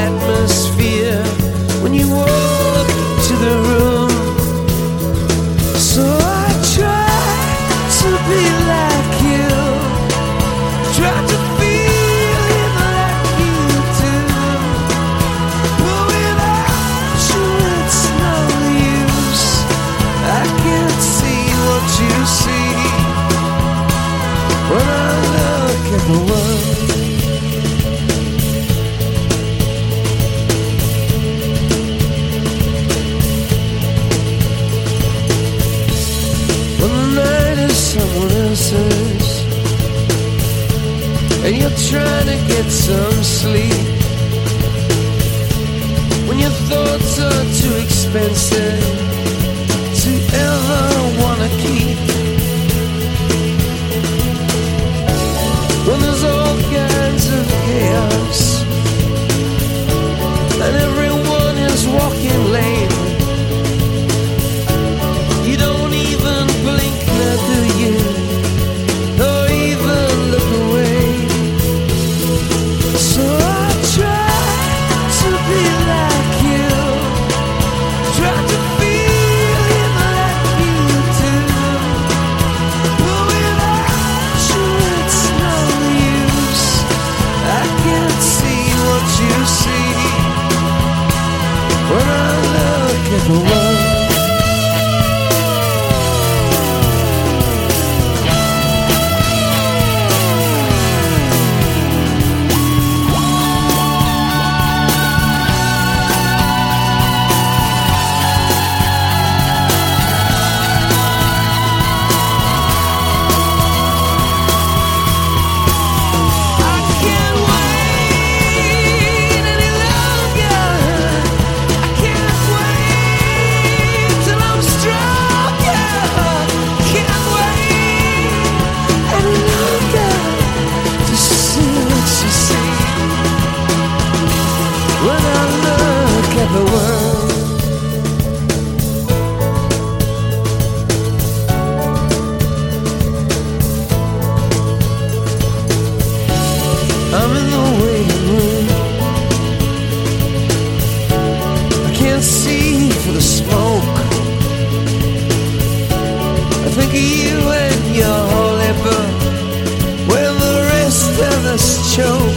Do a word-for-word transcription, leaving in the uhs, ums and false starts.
atmosphere when you walk into the room. So I try to be like you, try to feel it like you do, but without you it's no use. I can't see what you see when I look at the world. Someone else's, and you're trying to get some sleep when your thoughts are too expensive to ever wanna keep. When there's all kinds of chaos and everyone is walking late, you don't even blink, now do you? Or even look away. So I try to be like you, try to feel it like you do, but without you it's no use. I can't see what you see when I look at the world. The world, I'm in the waiting room. I can't see for the smoke. I think of you and your holy book when the rest of us choke.